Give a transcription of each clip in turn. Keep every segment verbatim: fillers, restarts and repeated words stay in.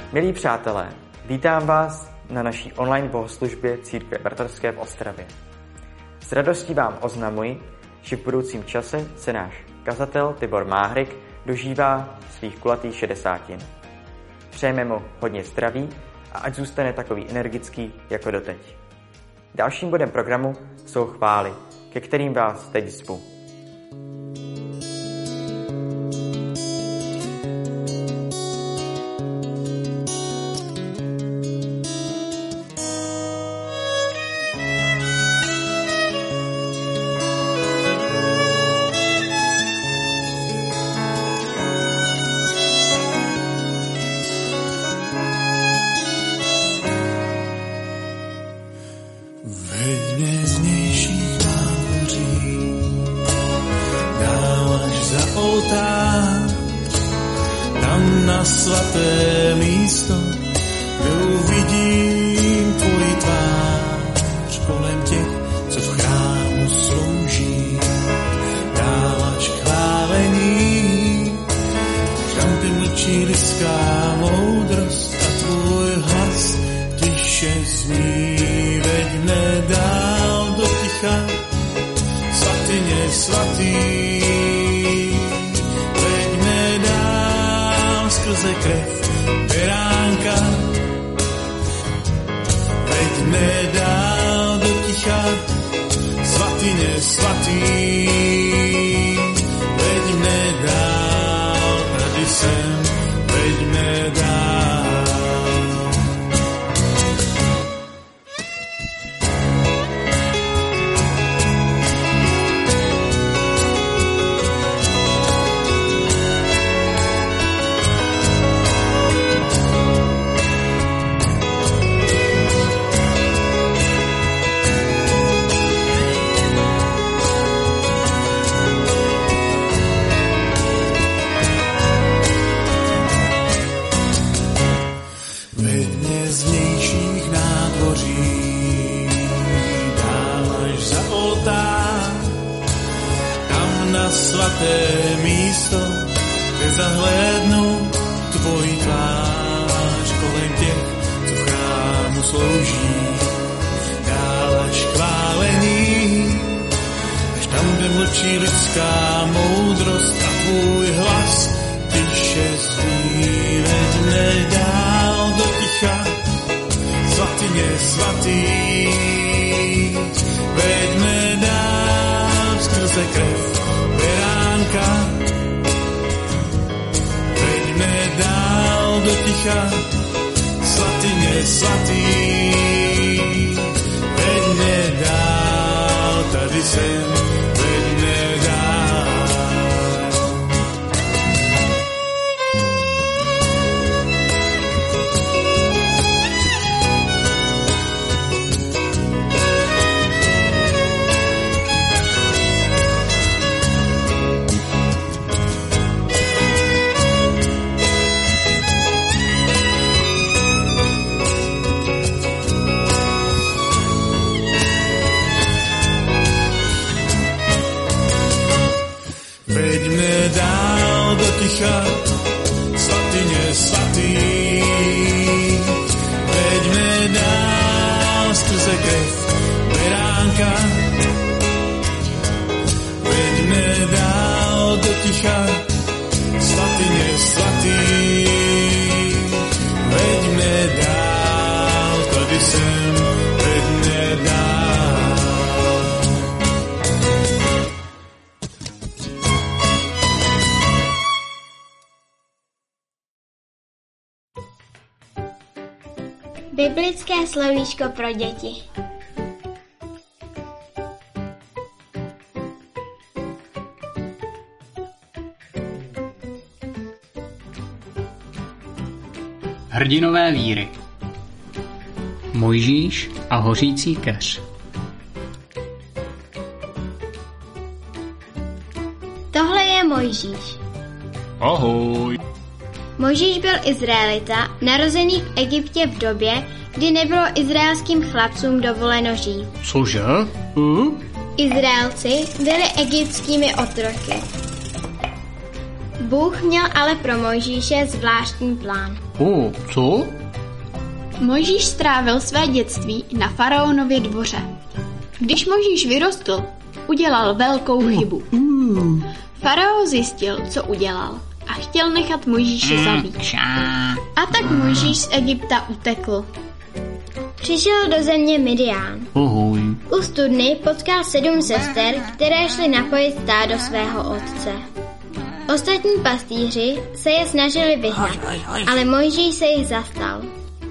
Milí přátelé, vítám vás na naší online bohoslužbě Církve Bratrské v Ostravě. S radostí vám oznamuji, že v budoucím čase se náš kazatel Tibor Máhrik dožívá svých kulatých šedesátin. Přejeme mu hodně zdraví a ať zůstane takový energický jako doteď. Dalším bodem programu jsou chvály, ke kterým vás teď zvu. Biblické slovíčko pro děti. Hrdinové víry. Mojžíš a hořící keř. Tohle je Mojžíš. Ahoj. Mojžíš byl Izraelita, narozený v Egyptě v době, kdy nebylo izraelským chlapcům dovoleno žít. Cože? Uh? Izraelci byli egyptskými otroky. Bůh měl ale pro Mojžíše zvláštní plán. O, co? Mojžíš strávil své dětství na faraonově dvoře. Když Mojžíš vyrostl, udělal velkou chybu. Faraon zjistil, co udělal a chtěl nechat Mojžíše zabít. A tak Mojžíš z Egypta utekl. Přišel do země Midian. Ohoj. U studny potkal sedm sester, které šly napojit stádo svého otce. Ostatní pastýři se je snažili vyhnat, ale Mojžíš se jich zastal.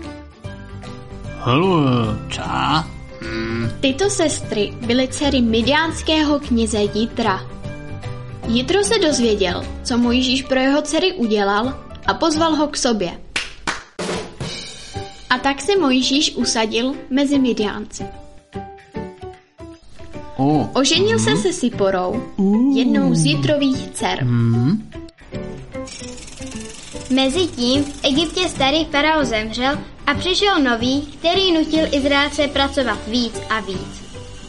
Halo, co? Tyto sestry byly dcery midiánského kněze Jitra. Jitro se dozvěděl, co Mojžíš pro jeho dcery udělal a pozval ho k sobě. A tak se Mojžíš usadil mezi Midiánci. O. Oženil se se Siporou, jednou z Jitrových dcer. Hmm. Mezitím v Egyptě starý faraon zemřel a přišel nový, který nutil Izraelce pracovat víc a víc.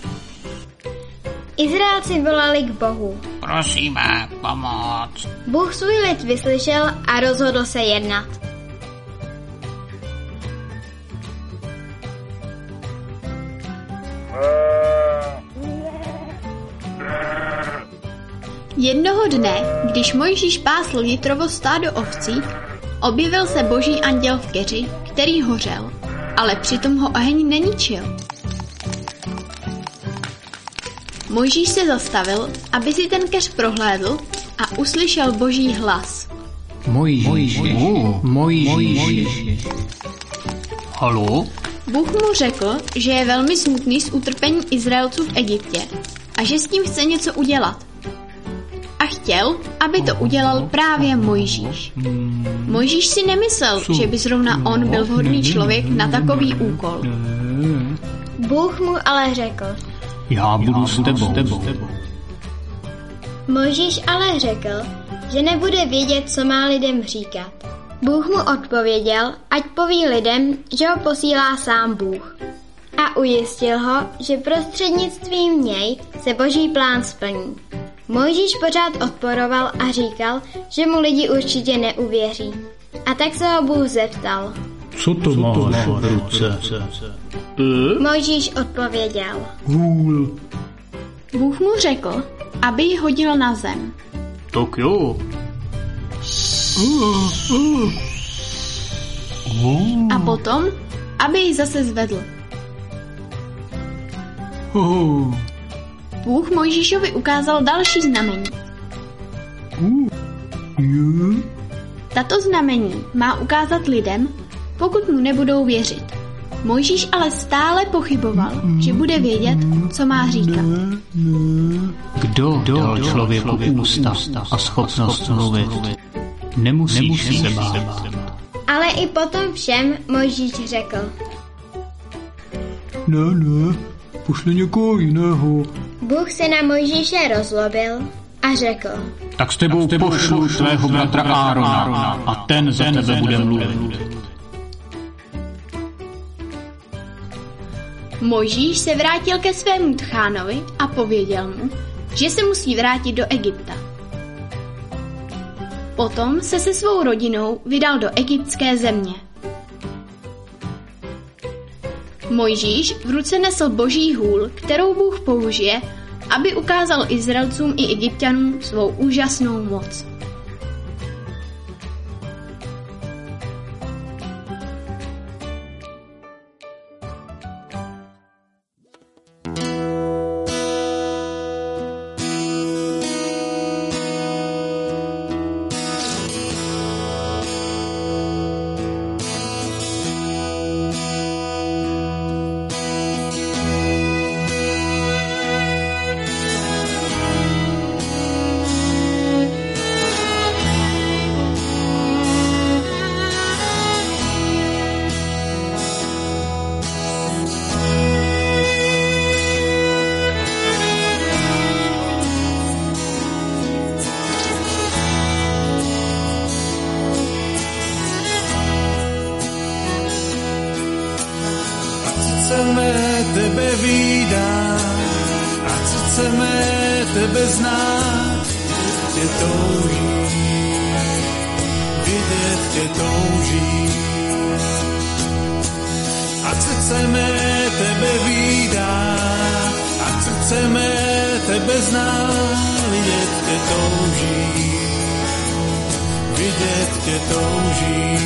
Izraelci volali k Bohu. Prosíme, pomoc. Bůh svůj lid vyslyšel a rozhodl se jednat. Jednoho dne, když Mojžíš pásl Jitrovo stádo ovcí, objevil se boží anděl v keři, který hořel, ale přitom ho oheň neničil. Mojžíš se zastavil, aby si ten keř prohlédl a uslyšel boží hlas. Mojžíš. Mojžíš. Halo? Bůh mu řekl, že je velmi smutný z utrpení Izraelců v Egyptě a že s tím chce něco udělat. A chtěl, aby to udělal právě Mojžíš. Mojžíš si nemyslel, že by zrovna on byl vhodný člověk na takový úkol. Bůh mu ale řekl. Já budu s tebou. Mojžíš ale řekl, že nebude vědět, co má lidem říkat. Bůh mu odpověděl, ať poví lidem, že ho posílá sám Bůh. A ujistil ho, že prostřednictvím něj se boží plán splní. Mojžíš pořád odporoval a říkal, že mu lidi určitě neuvěří. A tak se ho Bůh zeptal. Co to máš v ruce? Mojžíš odpověděl. Hůl. Bůh mu řekl, aby ji hodil na zem. Tak jo. A potom, aby ji zase zvedl. Bůh Mojžíšovi ukázal další znamení. Tato znamení má ukázat lidem, pokud mu nebudou věřit. Mojžíš ale stále pochyboval, že bude vědět, co má říkat. Kdo dal člověku ústa a schopnost mluvit? Nemusíš se bát. Ale i potom všem Mojžíš řekl. Ne, ne, pošli někoho jiného. Bůh se na Mojžíše rozlobil a řekl. Tak s tebou pošlu tvého bratra Árona a ten za tebe bude mluvit. Mojžíš se vrátil ke svému tchánovi a pověděl mu, že se musí vrátit do Egypta. Potom se se svou rodinou vydal do egyptské země. Mojžíš v ruce nesl boží hůl, kterou Bůh použije, aby ukázal Izraelcům i Egypťanům svou úžasnou moc. chceme tebe vídat, ať chceme tebe znát, tě toužím. tě touží. Ať srdce mé tebe vídá, ať srdce mé tebe zná, vidět tě touží, vidět tě touží.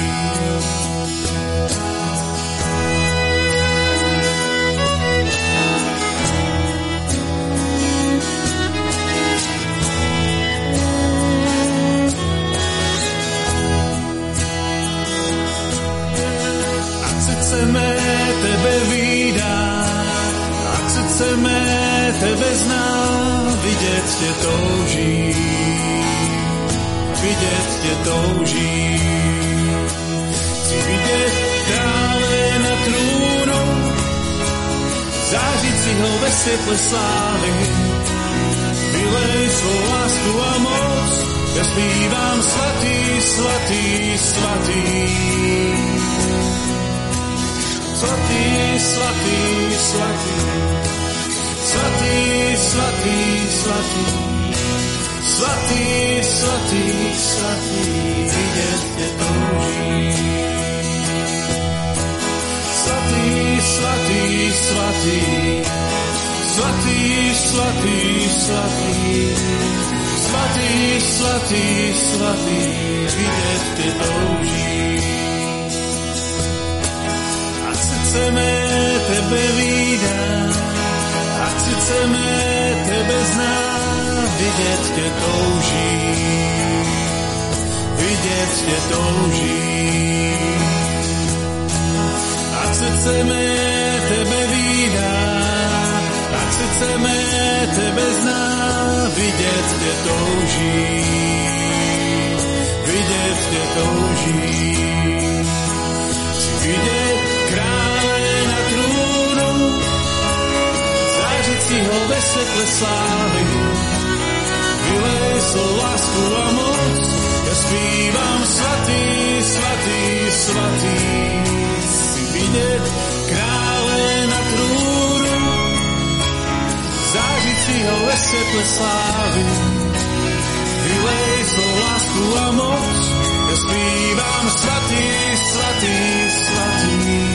Mé tebe vídá, ať srdce mé tebe zná, vidět tě touží, vidět tě touží. Chci vidět krále na trůnu, zářícího ve světle slávy, vylej svou lásku a moc, já zpívám svatý, svatý, svatý. Svatý, svatý, svatý, svatý, svatý, svatý, svatý, svatý, svatý, vidět tě touží. Svatý, svatý, svatý, svatý, svatý, svatý, svatý, svatý, svatý, vidět tě touží. Srdce mé tebe vídá, ať srdce mé tebe zná, vidět tě touží, vidět tě touží. Ať srdce mé tebe vídá, ať srdce mé tebe zná, vidět tě touží, vidět tě touží. Chci vidět krále na trůnu, zářícího ve světle slávy, vylej svou lásku a moc, já zpívám svatý, svatý, svatý. Chci vidět krále na trůnu, zářícího ve světle slávy, vylej svou lásku a moc, já zpívám svatý, svatý, svatý.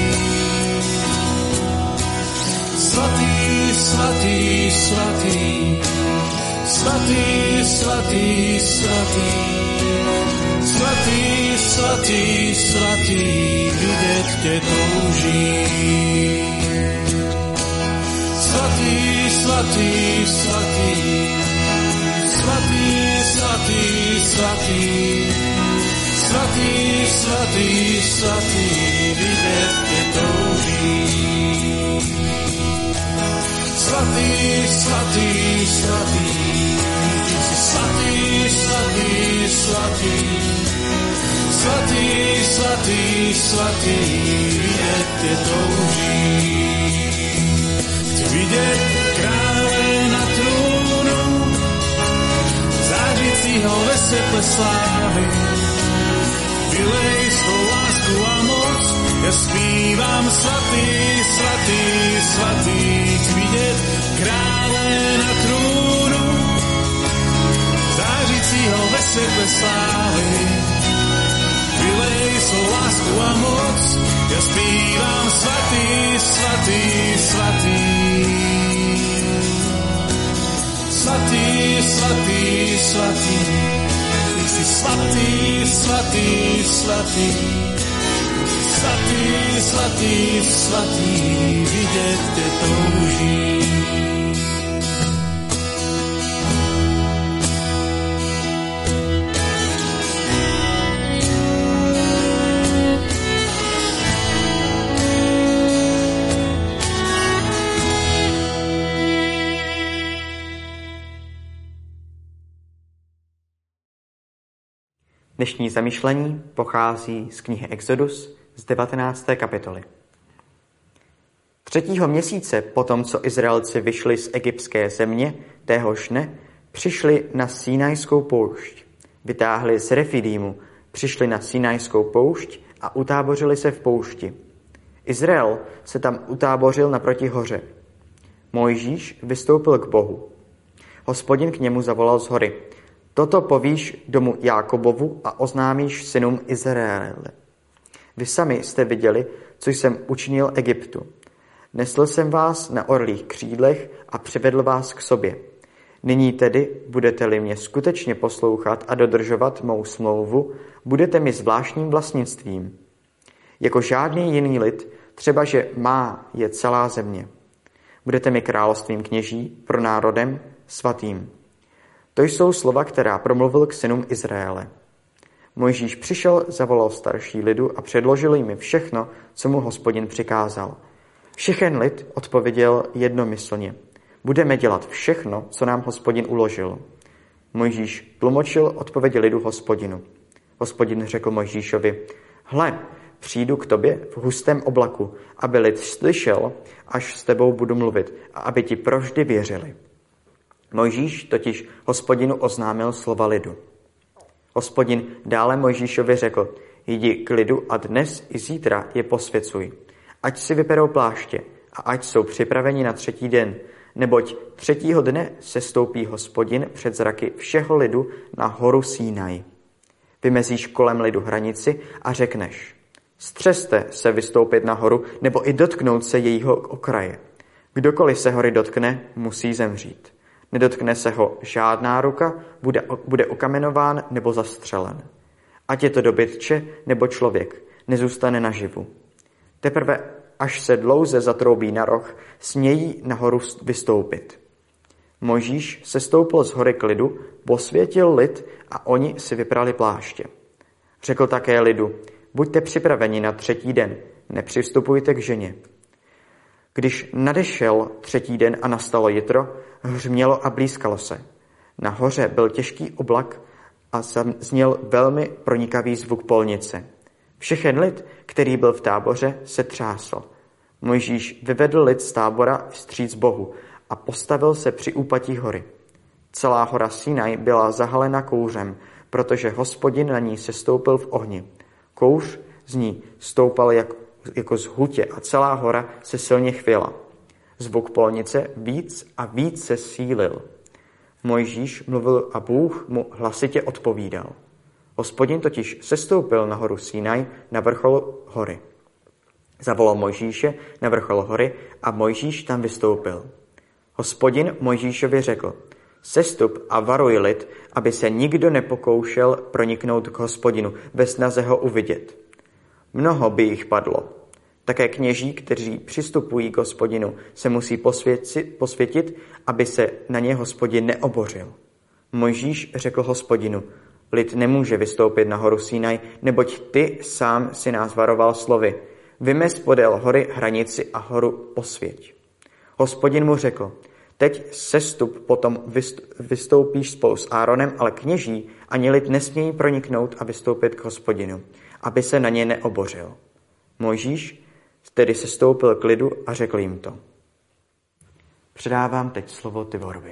Svatý, svatý, svatý, svatý, svatý, svatý, svatý, svatý, svatý, vidět tě touží. Svatý, svatý, svatý, svatý, svatý, svatý, svatý, svatý, svatý, vidět tě touží. Svatý, svatý, svatý, svatý, svatý, svatý, svatý, svatý, svatý, vidět tě touží. Chci vidět krále na trůnu, zářícího ve světle slávy, vylej svou lásku a moc, já zpívám svatý, svatý, svatý. Chci vidět krále na trůnu, zářícího ve světle slávy, vylej svou lásku a moc, já zpívám svatý, svatý, svatý. Svatý, svatý, svatý, ty jsi svatý, svatý, svatý, svatý, svatý, svatý, vidět tě touží. Dnešní zamyšlení pochází z knihy Exodus z devatenácté kapitoly. Třetího měsíce potom, co Izraelci vyšli z egyptské země, téhož dne, přišli na Sinajskou poušť. Vytáhli z Refidímu, přišli na Sinajskou poušť a utábořili se v poušti. Izrael se tam utábořil naproti hoře. Mojžíš vystoupil k Bohu. Hospodin k němu zavolal z hory: Toto povíš domu Jákobovu a oznámíš synům Izraele. Vy sami jste viděli, co jsem učinil Egyptu. Nesl jsem vás na orlích křídlech a přivedl vás k sobě. Nyní tedy, budete-li mě skutečně poslouchat a dodržovat mou smlouvu, budete mi zvláštním vlastnictvím. Jako žádný jiný lid, třeba že má je celá země. Budete mi královstvím kněží, pro národem svatým. To jsou slova, která promluvil k synům Izraele. Mojžíš přišel, zavolal starší lidu a předložil jim všechno, co mu Hospodin přikázal. Všechen lid odpověděl jednomyslně. Budeme dělat všechno, co nám Hospodin uložil. Mojžíš tlumočil odpovědi lidu Hospodinu. Hospodin řekl Mojžíšovi, hle, přijdu k tobě v hustém oblaku, aby lid slyšel, až s tebou budu mluvit a aby ti provždy věřili. Mojžíš totiž Hospodinu oznámil slova lidu. Hospodin dále Mojžíšovi řekl, jdi k lidu a dnes i zítra je posvěcuj. Ať si vyperou pláště a ať jsou připraveni na třetí den, neboť třetího dne sestoupí Hospodin před zraky všeho lidu na horu Sínaj. Vymezíš kolem lidu hranici a řekneš, střeste se vystoupit na horu nebo i dotknout se jejího okraje. Kdokoliv se hory dotkne, musí zemřít. Nedotkne se ho žádná ruka, bude, bude ukamenován nebo zastřelen. Ať je to dobytče nebo člověk, nezůstane naživu. Teprve až se dlouze zatroubí na roh, smějí nahoru vystoupit. Mojžíš se stoupil z hory k lidu, posvětil lid a oni si vyprali pláště. Řekl také lidu, buďte připraveni na třetí den, nepřistupujte k ženě. Když nadešel třetí den a nastalo jitro, hřmělo a blýskalo se. Na hoře byl těžký oblak a zněl velmi pronikavý zvuk polnice. Všechen lid, který byl v táboře, se třásl. Mojžíš vyvedl lid z tábora vstříc Bohu a postavil se při úpatí hory. Celá hora Sinaj byla zahalena kouřem, protože Hospodin na ní sestoupil v ohni. Kouř z ní stoupal jak, jako z hutě a celá hora se silně chvěla. Zvuk polnice víc a víc se sílil. Mojžíš mluvil a Bůh mu hlasitě odpovídal. Hospodin totiž sestoupil na horu Sinaj na vrchol hory. Zavolal Mojžíše na vrchol hory a Mojžíš tam vystoupil. Hospodin Mojžíšovi řekl, sestup a varuj lid, aby se nikdo nepokoušel proniknout k Hospodinu ve snaze ho uvidět. Mnoho by jich padlo. Také kněží, kteří přistupují k Hospodinu, se musí posvětit, posvětit, aby se na ně Hospodin neobořil. Mojžíš řekl Hospodinu, lid nemůže vystoupit na horu Sinaj, neboť ty sám si nás varoval slovy. Vymez podél hory hranici a horu posvěť. Hospodin mu řekl, teď sestup, potom vystoupíš spolu s Áronem, ale kněží ani lid nesmějí proniknout a vystoupit k Hospodinu, aby se na ně neobořil. Mojžíš tedy sestoupil k lidu a řekl jim to. Předávám teď slovo Tiborovi.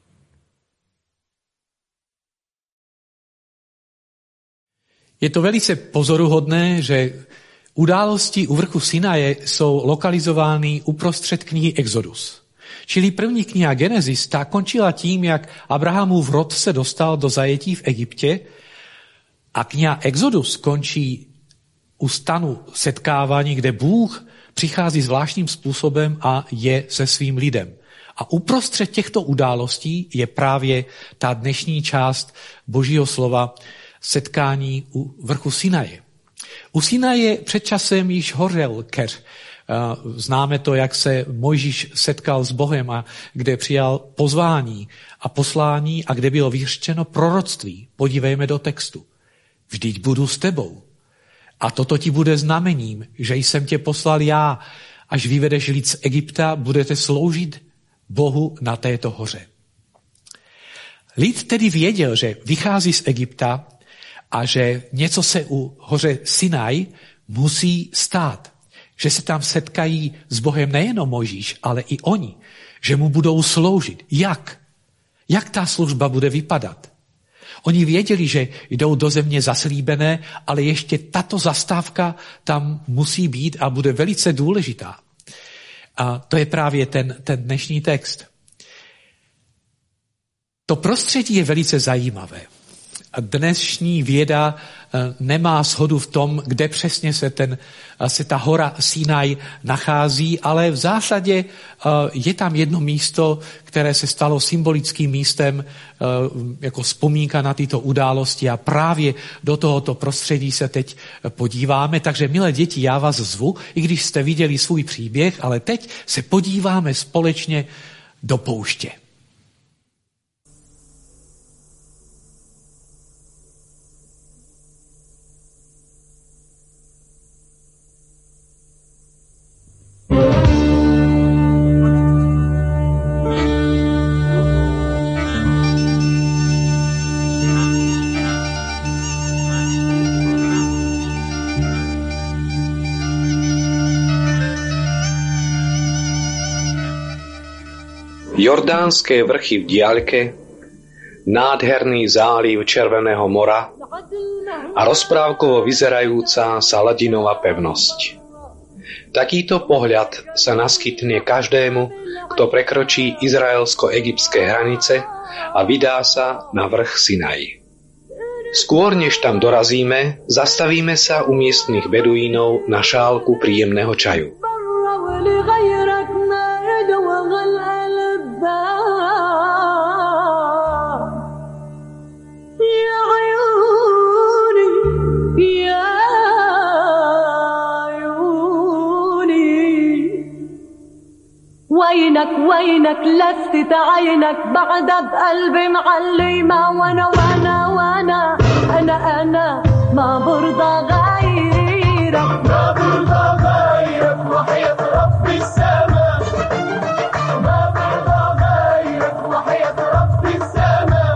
Je to velice pozoruhodné, že události u vrchu Sinaje jsou lokalizovány uprostřed knihy Exodus. Čili první kniha Genesis, ta končila tím, jak Abrahamův rod se dostal do zajetí v Egyptě a kniha Exodus končí u stanu setkávání, kde Bůh přichází zvláštním způsobem a je se svým lidem. A uprostřed těchto událostí je právě ta dnešní část Božího slova setkání u vrchu Sinaje. U Sinaje před časem již hořel keř. Známe to, jak se Mojžíš setkal s Bohem a kde přijal pozvání a poslání a kde bylo vyřčeno proroctví. Podívejme do textu. Vždyť budu s tebou. A toto ti bude znamením, že jsem tě poslal já. Až vyvedeš lid z Egypta, budete sloužit Bohu na této hoře. Lid tedy věděl, že vychází z Egypta a že něco se u hoře Sinaj musí stát. Že se tam setkají s Bohem nejenom Mojžíš, ale i oni. Že mu budou sloužit. Jak? Jak ta služba bude vypadat? Oni věděli, že jdou do země zaslíbené, ale ještě tato zastávka tam musí být a bude velice důležitá. A to je právě ten, ten dnešní text. To prostředí je velice zajímavé. Dnešní věda nemá shodu v tom, kde přesně se, ten, se ta hora Sinaj nachází, ale v zásadě je tam jedno místo, které se stalo symbolickým místem jako vzpomínka na tyto události a právě do tohoto prostředí se teď podíváme. Takže milé děti, já vás zvu, i když jste viděli svůj příběh, ale teď se podíváme společně do pouště. Jordánske vrchy v diaľke, nádherný záliv Červeného mora a rozprávkovo vyzerajúca Saladinová pevnosť. Takýto pohľad sa naskytne každému, kto prekročí izraelsko-egyptské hranice a vydá sa na vrch Sinaj. Skôr než tam dorazíme, zastavíme sa u miestnych beduínov na šálku príjemného čaju. وينك وينك لفت عينك بعد بقلبي معلمة وانا وانا وانا انا انا ما برضى غيرك ما برضى غيرك وحياة رب السماء ما برضى غيرك وحياة رب السماء.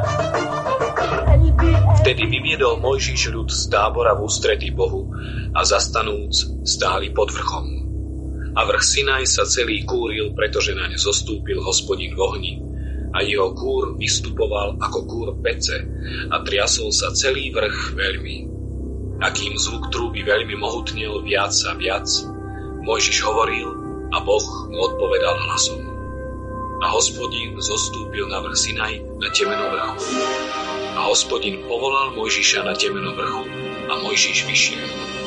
Vtedy vyviedol Mojžiš ľud z tábora v ústretí Bohu a zastanúc stáli pod vrchom. A vrch Sinaj sa celý kúril, pretože naň zostúpil Hospodin v ohni a jeho kúr vystupoval ako kúr pece a triasol sa celý vrch veľmi. A kým zvuk trúby veľmi mohutnel viac a viac, Mojžiš hovoril a Boh mu odpovedal hlasom. A Hospodin zostúpil na vrch Sinaj na temeno vrchu. A Hospodin povolal Mojžiša na temeno vrchu a Mojžiš vyšiel.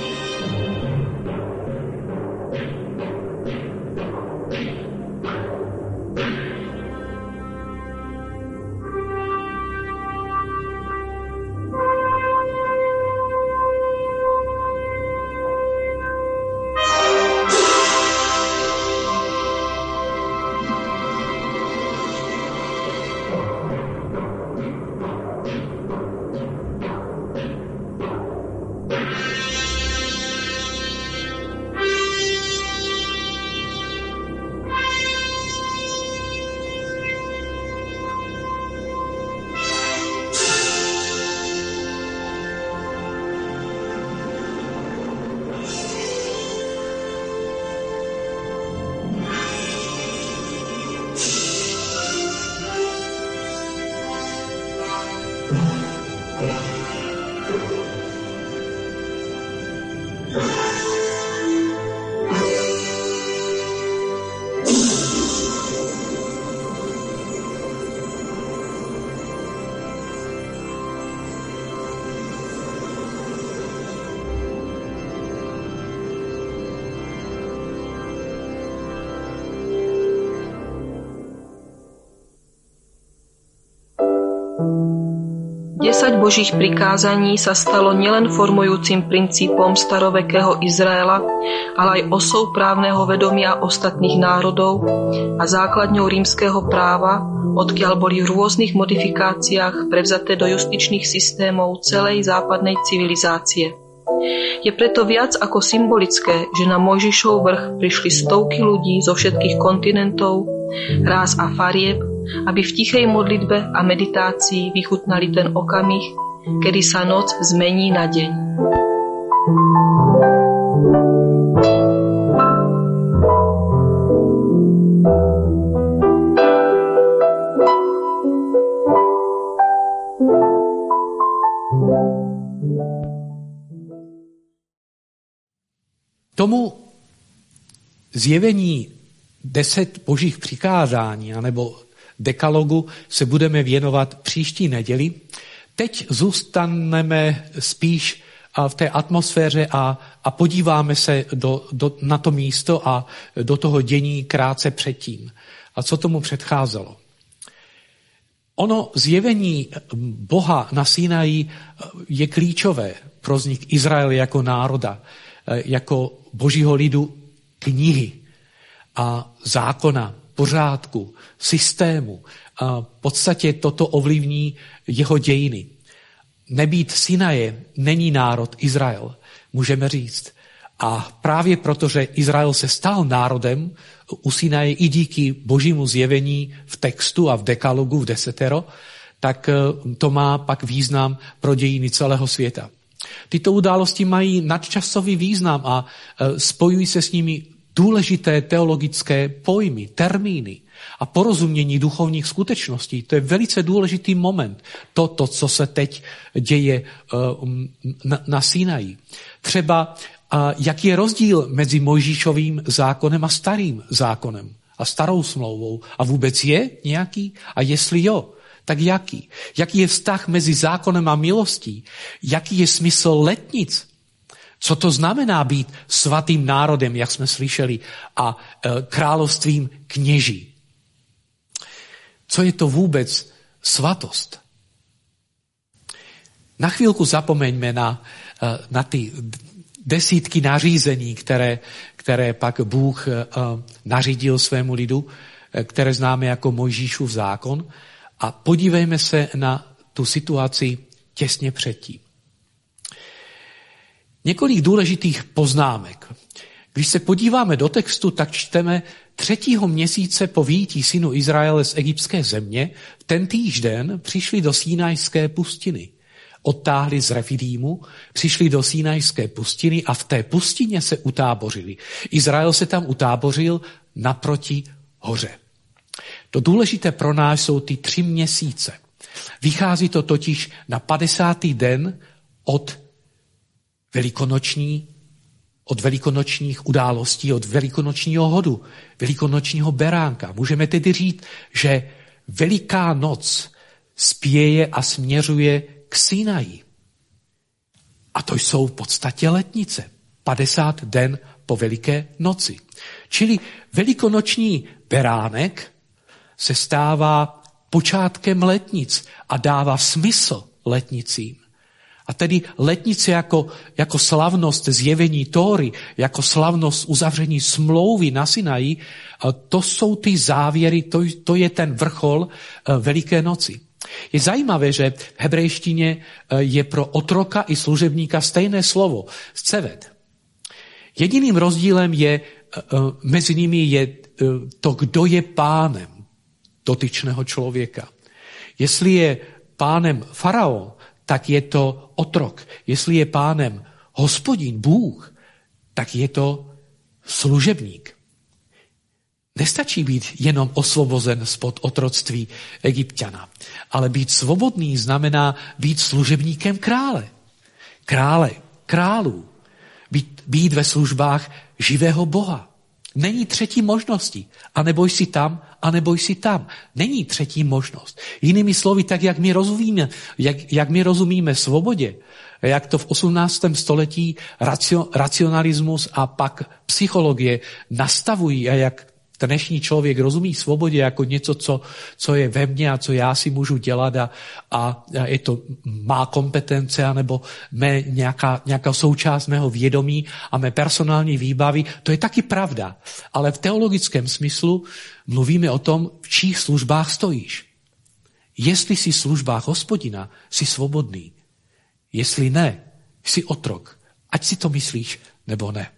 desať Božích prikázaní sa stalo nielen formujúcim princípom starovekého Izraela, ale aj osou právneho vedomia ostatných národov a základňou rímskeho práva, odkiaľ boli v rôznych modifikáciách prevzaté do justičných systémov celej západnej civilizácie. Je preto viac ako symbolické, že na Mojžišov vrch prišli stovky ľudí zo všetkých kontinentov, rás a farieb, aby v tichej modlitbe a meditácii vychutnali ten okamih, kedy sa noc zmení na deň. Tomu zjevení deset božích přikázání, anebo dekalogu se budeme věnovat příští neděli. Teď zůstaneme spíš v té atmosféře a, a podíváme se do, do, na to místo a do toho dění krátce předtím. A co tomu předcházelo? Ono zjevení Boha na Sinaji je klíčové pro vznik Izraele jako národa, jako božího lidu, knihy a zákona, pořádku, systému. A v podstatě toto ovlivní jeho dějiny. Nebýt Sinaje není národ Izrael, můžeme říct. A právě protože Izrael se stal národem u Sinaje i díky božímu zjevení v textu a v dekalogu, v desetero, tak to má pak význam pro dějiny celého světa. Tyto události mají nadčasový význam a spojují se s nimi důležité teologické pojmy, termíny a porozumění duchovních skutečností. To je velice důležitý moment, to, to co se teď děje na, na Sinaji. Třeba jaký je rozdíl mezi Mojžíšovým zákonem a starým zákonem a starou smlouvou? A vůbec je nějaký? A jestli jo, tak jaký? Jaký je vztah mezi zákonem a milostí? Jaký je smysl letnic? Co to znamená být svatým národem, jak jsme slyšeli, a e, královstvím kněží? Co je to vůbec svatost? Na chvílku zapomeňme na, e, na ty desítky nařízení, které, které pak Bůh e, nařídil svému lidu, e, které známe jako Mojžíšův zákon, a podívejme se na tu situaci těsně předtím. Několik důležitých poznámek. Když se podíváme do textu, tak čteme třetího měsíce po vyjití synu Izraele z egyptské země, v tentýž den přišli do Sinajské pustiny. Odtáhli z Refidímu, přišli do Sinajské pustiny a v té pustině se utábořili. Izrael se tam utábořil naproti hoře. To důležité pro nás jsou ty tři měsíce. Vychází to totiž na padesátý den od velikonoční, od velikonočních událostí, od velikonočního hodu, velikonočního beránka. Můžeme tedy říct, že Veliká noc spěje a směřuje k Sinaji. A to jsou v podstatě letnice. padesát den po Veliké noci. Čili velikonoční beránek se stává počátkem letnic a dává smysl letnicím. A tedy letnice jako, jako slavnost zjevení Tóry, jako slavnost uzavření smlouvy na Sinaji, to jsou ty závěry, to, to je ten vrchol Veliké noci. Je zajímavé, že v hebrejštině je pro otroka i služebníka stejné slovo, sceved. Jediným rozdílem je, mezi nimi je to, kdo je pánem dotyčného člověka. Jestli je pánem faraon, tak je to otrok. Jestli je pánem Hospodin, Bůh, tak je to služebník. Nestačí být jenom osvobozen spod otroctví Egypťana, ale být svobodný znamená být služebníkem krále. Krále, králů. Být, být ve službách živého Boha. Není třetí možnosti. A neboj si tam, a neboj si tam. Není třetí možnost. Jinými slovy, tak jak my rozumíme, jak, jak my rozumíme svobodě, jak to v osmnáctém století racio, racionalismus a pak psychologie nastavují a jak dnešní člověk rozumí svobodě jako něco, co, co je ve mně a co já si můžu dělat a, a je to má kompetence anebo mé nějaká, nějaká součást mého vědomí a mé personální výbavy. To je taky pravda. Ale v teologickém smyslu mluvíme o tom, v čích službách stojíš. Jestli jsi v službách Hospodina, jsi svobodný. Jestli ne, jsi otrok. Ať si to myslíš, nebo ne.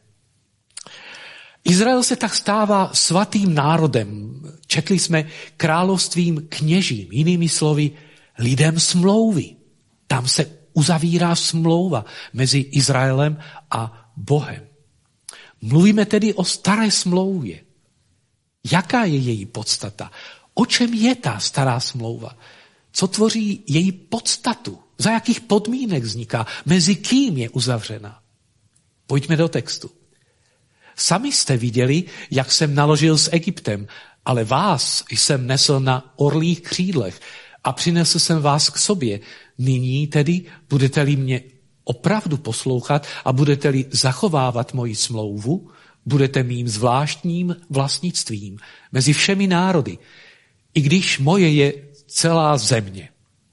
Izrael se tak stává svatým národem. Četli jsme královstvím kněžím, jinými slovy lidem smlouvy. Tam se uzavírá smlouva mezi Izraelem a Bohem. Mluvíme tedy o staré smlouvě. Jaká je její podstata? O čem je ta stará smlouva? Co tvoří její podstatu? Za jakých podmínek vzniká? Mezi kým je uzavřena? Pojďme do textu. Sami jste viděli, jak jsem naložil s Egyptem ale vás jsem nesl na orlích křídlech a přinesl jsem vás k sobě. Nyní tedy budete-li mě opravdu poslouchat a budete-li zachovávat moji smlouvu, budete mým zvláštním vlastnictvím mezi všemi národy, i když moje je celá země.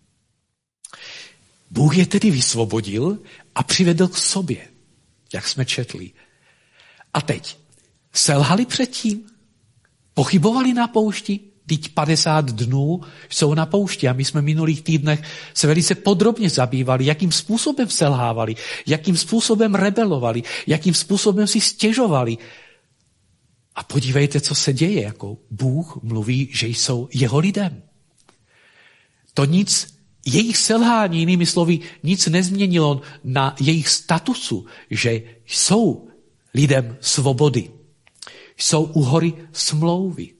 Bůh je tedy vysvobodil a přivedl k sobě, jak jsme četli. A teď, selhali předtím? Pochybovali na poušti? Teď padesát dnů jsou na poušti a my jsme v minulých týdnech se velice podrobně zabývali, jakým způsobem selhávali, jakým způsobem rebelovali, jakým způsobem si stěžovali. A podívejte, co se děje, jako Bůh mluví, že jsou jeho lidem. To nic, jejich selhání, jinými slovy, nic nezměnilo na jejich statusu, že jsou lidem svobody. Jsou u hory smlouvy.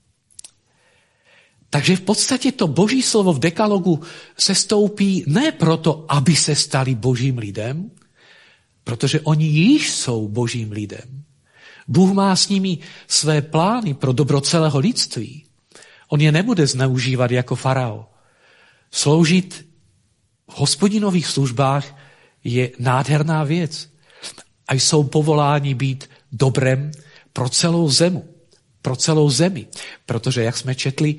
Takže v podstatě to boží slovo v dekalogu se stoupí ne proto, aby se stali božím lidem, protože oni již jsou božím lidem. Bůh má s nimi své plány pro dobro celého lidství. On je nebude zneužívat jako farao. Sloužit v hospodinových službách je nádherná věc. A jsou povoláni být dobrem pro celou zemu. Pro celou zemi. Protože, jak jsme četli,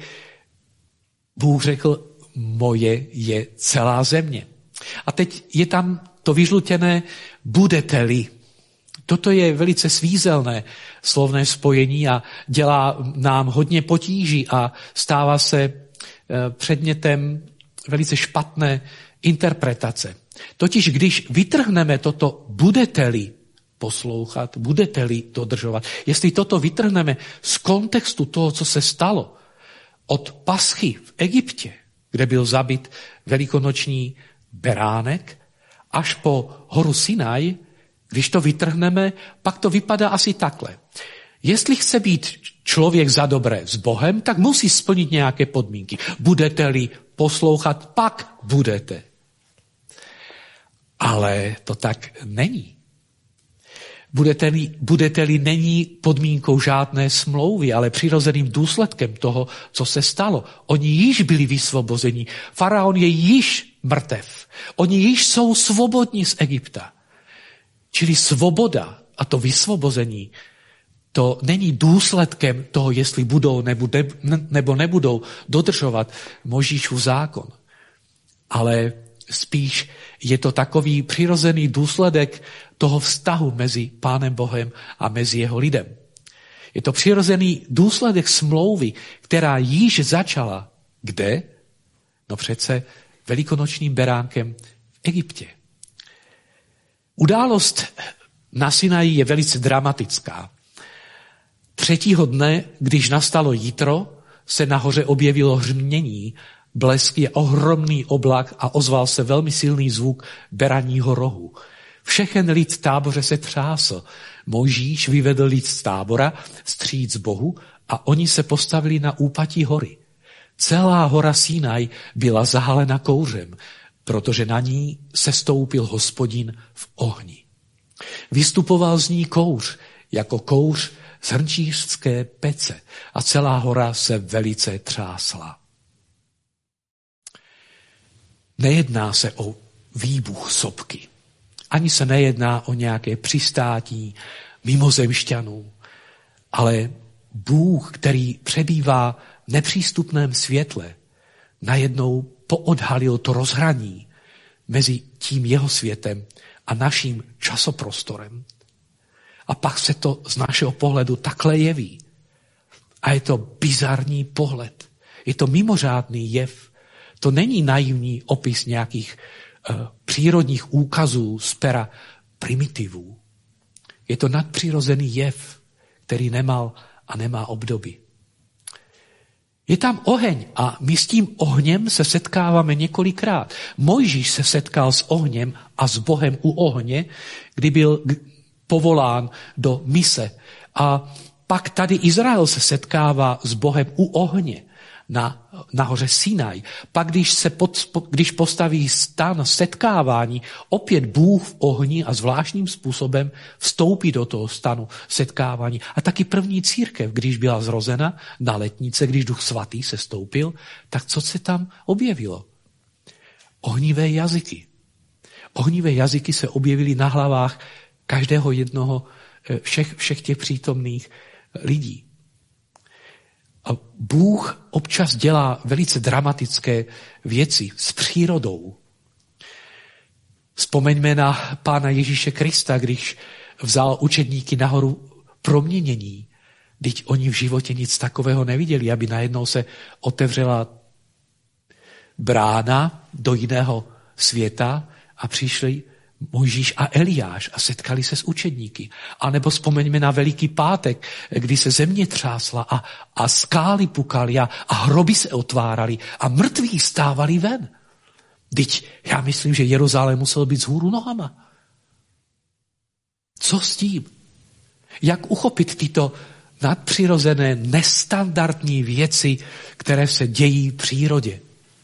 Bůh řekl, moje je celá země. A teď je tam to vyžlutěné budete-li. Toto je velice svízelné slovné spojení a dělá nám hodně potíží a stává se předmětem velice špatné interpretace. Totiž, když vytrhneme toto budete-li poslouchat, budete-li dodržovat, jestli toto vytrhneme z kontextu toho, co se stalo, od paschy v Egyptě, kde byl zabit velikonoční beránek, až po horu Sinaj, když to vytrhneme, pak to vypadá asi takhle. Jestli chce být člověk za dobré s Bohem, tak musí splnit nějaké podmínky. Budete-li poslouchat, pak budete. Ale to tak není. Budete-li, budete-li není podmínkou žádné smlouvy, ale přirozeným důsledkem toho, co se stalo. Oni již byli vysvobozeni. Faraon je již mrtev. Oni již jsou svobodní z Egypta. Čili svoboda a to vysvobození, to není důsledkem toho, jestli budou nebo nebudou dodržovat Mojžíšův zákon. Ale spíš je to takový přirozený důsledek toho vztahu mezi Pánem Bohem a mezi jeho lidem. Je to přirozený důsledek smlouvy, která již začala. Kde? No přece velikonočním beránkem v Egyptě. Událost na Sinaji je velice dramatická. Třetího dne, když nastalo jitro, se nahoře objevilo hřmění, blesky a ohromný oblak a ozval se velmi silný zvuk beraního rohu. Všechen lid v táboře se třásl. Mojžíš vyvedl lid z tábora vstříc Bohu a oni se postavili na úpatí hory. Celá hora Sinaj byla zahalena kouřem, protože na ní sestoupil Hospodin v ohni. Vystupoval z ní kouř, jako kouř z hrnčířské pece a celá hora se velice třásla. Nejedná se o výbuch sopky. Ani se nejedná o nějaké přistátí mimozemšťanů, ale Bůh, který přebývá v nepřístupném světle, najednou poodhalil to rozhraní mezi tím jeho světem a naším časoprostorem. A pak se to z našeho pohledu takhle jeví. A je to bizarní pohled. Je to mimořádný jev. To není naivní opis nějakých uh, přírodních úkazů z pera primitivů. Je to nadpřirozený jev, který nemal a nemá obdoby. Je tam oheň a my s tím ohněm se setkáváme několikrát. Mojžíš se setkal s ohněm a s Bohem u ohně, kdy byl povolán do mise. A pak tady Izrael se setkává s Bohem u ohně. na, na hoře Sinaj. Pak, když, se pod, když postaví stan setkávání, opět Bůh v ohni a zvláštním způsobem vstoupí do toho stanu setkávání. A taky první církev, když byla zrozena na letnice, když Duch Svatý se stoupil, tak co se tam objevilo? Ohnivé jazyky. Ohnivé jazyky se objevily na hlavách každého jednoho, všech, všech těch přítomných lidí. A Bůh občas dělá velice dramatické věci s přírodou. Vzpomeňme na Pána Ježíše Krista, když vzal učedníky nahoru proměnění. Vždyť oni v životě nic takového neviděli, aby najednou se otevřela brána do jiného světa a přišli Mojžíš a Eliáš a setkali se s učedníky. A nebo vzpomeňme na Veliký pátek, kdy se země třásla a, a skály pukaly a, a hroby se otváraly a mrtví stávali ven. Vždyť já myslím, že Jeruzalém musel být vzhůru nohama. Co s tím? Jak uchopit tyto nadpřirozené, nestandardní věci, které se dějí v přírodě?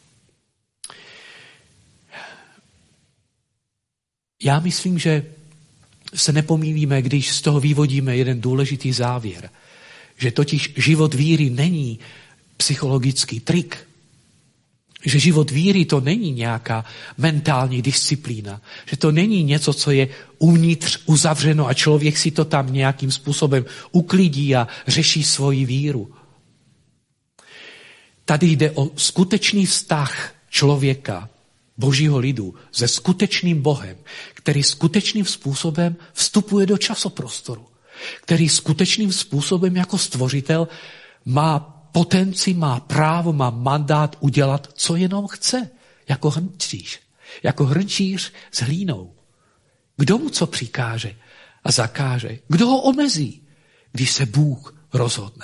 Já myslím, že se nepomýlíme, když z toho vyvodíme jeden důležitý závěr. Že totiž život víry není psychologický trik. Že život víry to není nějaká mentální disciplína. Že to není něco, co je uvnitř uzavřeno a člověk si to tam nějakým způsobem uklidí a řeší svoji víru. Tady jde o skutečný vztah člověka, Božího lidu, se skutečným Bohem, který skutečným způsobem vstupuje do časoprostoru, který skutečným způsobem jako stvořitel má potenci, má právo, má mandát udělat, co jenom chce, jako hrnčíř, jako hrnčíř s hlínou. Kdo mu co přikáže a zakáže? Kdo ho omezí, když se Bůh rozhodne?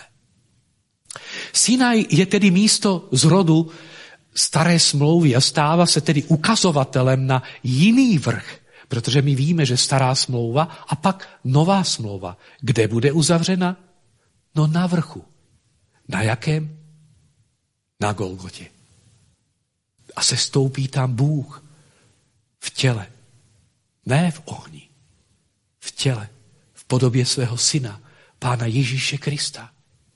Sinaj je tedy místo zrodu staré smlouvy a stává se tedy ukazovatelem na jiný vrch, protože my víme, že stará smlouva a pak nová smlouva. Kde bude uzavřena? No na vrchu. Na jakém? Na Golgotě. A se stoupí tam Bůh v těle. Ne v ohni. V těle. V podobě svého syna, Pána Ježíše Krista.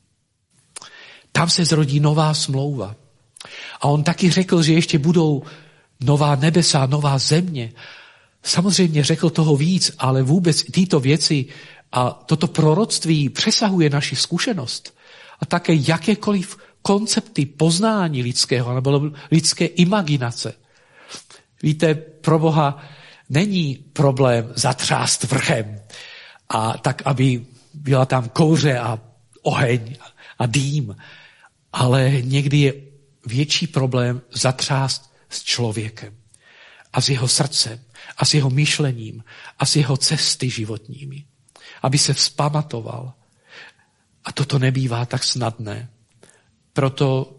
Tam se zrodí nová smlouva. A on taky řekl, že ještě budou nová nebesa, nová země. Samozřejmě řekl toho víc, ale vůbec tyto věci a toto proroctví přesahuje naši zkušenost. A také jakékoliv koncepty poznání lidského nebo lidské imaginace. Víte, pro Boha není problém zatřást vrchem a tak, aby byla tam kouře a oheň a dým, ale někdy je větší problém zatřást s člověkem a s jeho srdcem a s jeho myšlením a s jeho cesty životními, aby se vzpamatoval. A toto nebývá tak snadné. Proto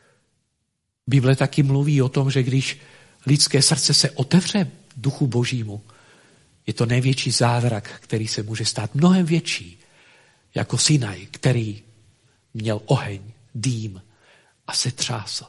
Bible taky mluví o tom, že když lidské srdce se otevře Duchu Božímu, je to největší zázrak, který se může stát mnohem větší, jako Sinaj, který měl oheň, dým a se třásl.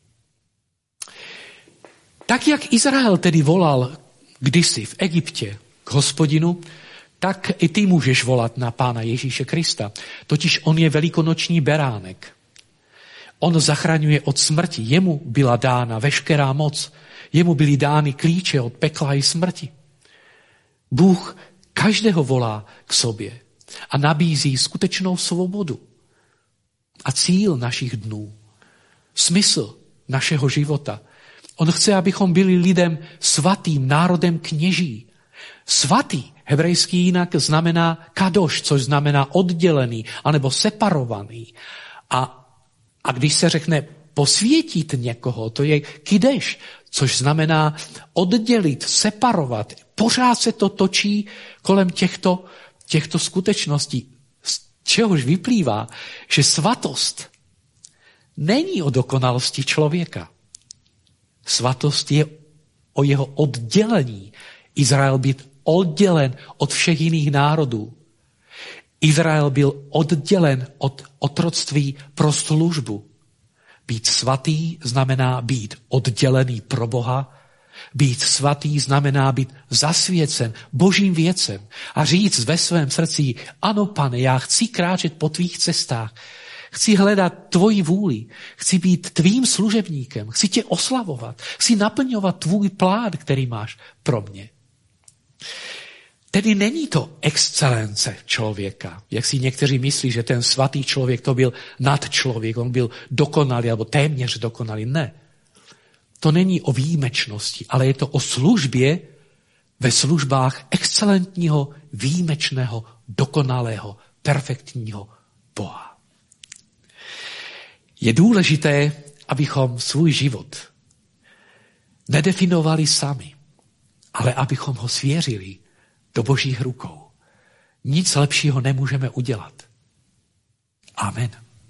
Tak, jak Izrael tedy volal kdysi v Egyptě k Hospodinu, tak i ty můžeš volat na Pána Ježíše Krista. Totiž on je velikonoční beránek. On zachraňuje od smrti. Jemu byla dána veškerá moc. Jemu byly dány klíče od pekla i smrti. Bůh každého volá k sobě a nabízí skutečnou svobodu a cíl našich dnů, smysl našeho života. On chce, abychom byli lidem svatým, národem kněží. Svatý, hebrejský jinak znamená kadoš, což znamená oddělený, anebo separovaný. A, a když se řekne posvětit někoho, to je kideš, což znamená oddělit, separovat. Pořád se to točí kolem těchto, těchto skutečností, z čehož vyplývá, že svatost není o dokonalosti člověka. Svatost je o jeho oddělení. Izrael byl oddělen od všech jiných národů. Izrael byl oddělen od otroctví pro službu. Být svatý znamená být oddělený pro Boha. Být svatý znamená být zasvěcen Božím věcem a říct ve svém srdci, ano, Pane, já chci kráčet po tvých cestách, chci hledat tvoji vůli, chci být tvým služebníkem, chci tě oslavovat, chci naplňovat tvůj plán, který máš pro mě. Tedy není to excelence člověka, jak si někteří myslí, že ten svatý člověk to byl nadčlověk, on byl dokonalý nebo téměř dokonalý. Ne. To není o výjimečnosti, ale je to o službě ve službách excelentního, výjimečného, dokonalého, perfektního Boha. Je důležité, abychom svůj život nedefinovali sami, ale abychom ho svěřili do Božích rukou. Nic lepšího nemůžeme udělat. Amen.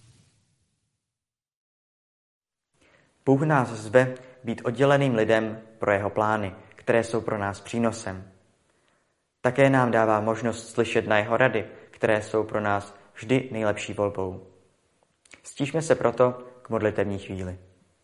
Bůh nás zve být odděleným lidem pro jeho plány, které jsou pro nás přínosem. Také nám dává možnost slyšet na jeho rady, které jsou pro nás vždy nejlepší volbou. Stížme se proto k modlitevní chvíli.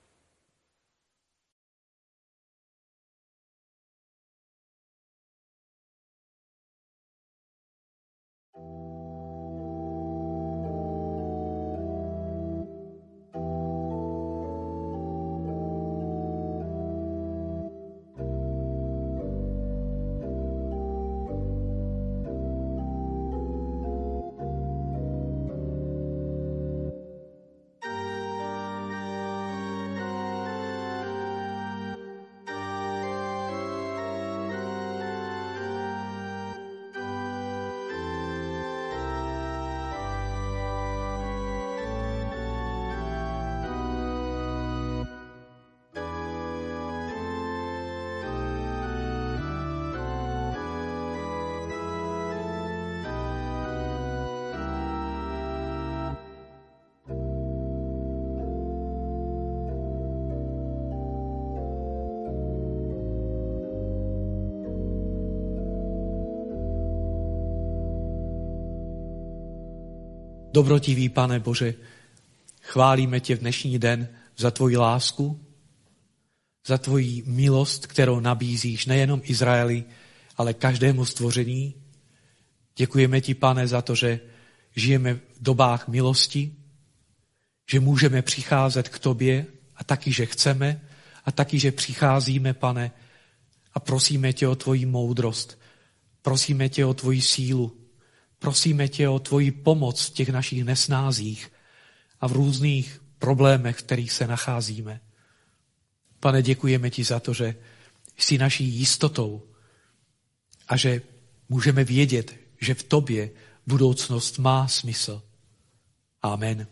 Dobrotivý Pane Bože, chválíme tě v dnešní den za tvoji lásku, za tvoji milost, kterou nabízíš nejenom Izraeli, ale každému stvoření. Děkujeme ti, Pane, za to, že žijeme v dobách milosti, že můžeme přicházet k tobě a taky, že chceme a taky, že přicházíme, Pane, a prosíme tě o tvoji moudrost, prosíme tě o tvoji sílu, prosíme tě o tvoji pomoc v těch našich nesnázích a v různých problémech, v kterých se nacházíme. Pane, děkujeme ti za to, že jsi naší jistotou a že můžeme vědět, že v tobě budoucnost má smysl. Amen.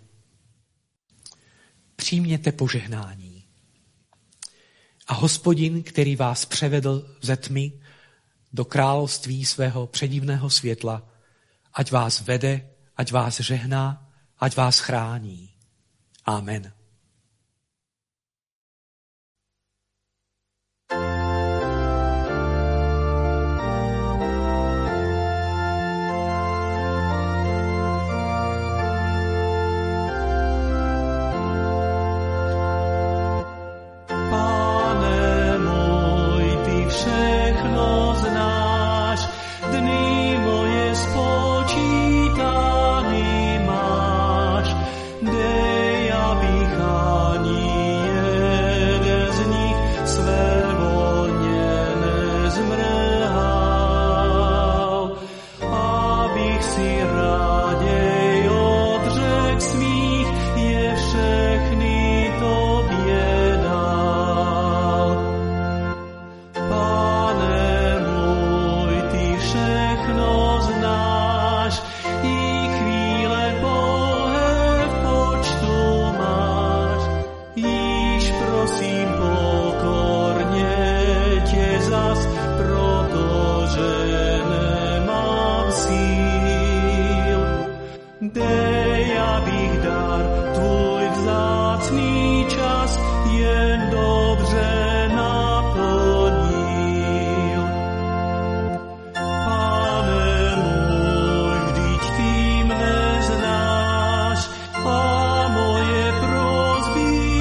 Přijměte požehnání. A Hospodin, který vás převedl ze tmy do království svého předivného světla, ať vás vede, ať vás žehná, ať vás chrání. Amen. Pane můj, ty všechno znáš, dny moje spočítaný máš, dej, abych ani jeden z nich svévolně nezmrhal, abych si raději odřekl svých, je všechny tobě dal. Pane můj, ty všechno znáš, i chvíle pouhé v počtu máš, již prosím pokorně tě zas, protože nemám síl. Dej, abych dar tvůj vzácný čas jen dobře naplnil. Pane můj, vždyť ty mne znáš a moje prosby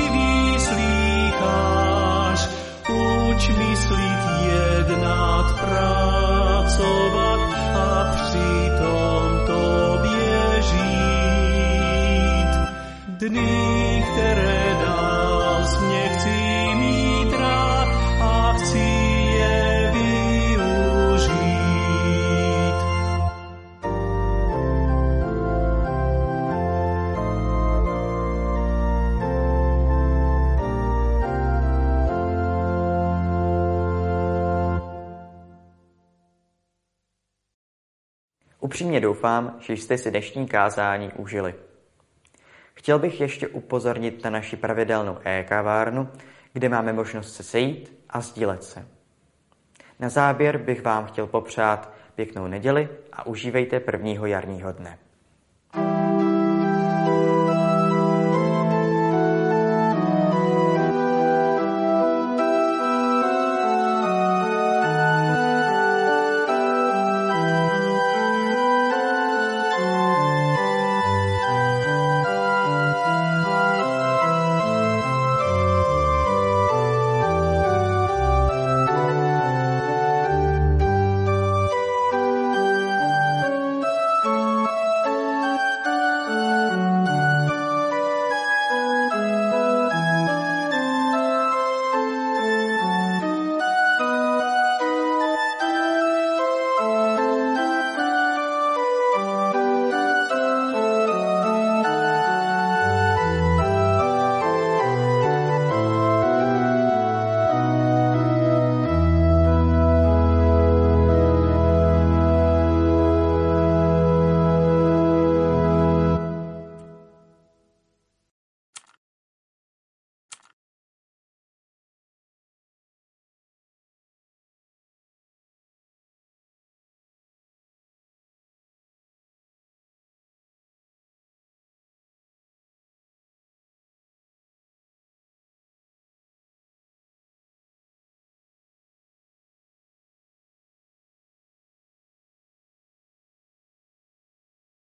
Upřímně doufám, že jste si dnešní kázání užili. Chtěl bych ještě upozornit na naši pravidelnou e-kavárnu, kde máme možnost se sejít a sdílet se. Na závěr bych vám chtěl popřát pěknou neděli a užívejte prvního jarního dne.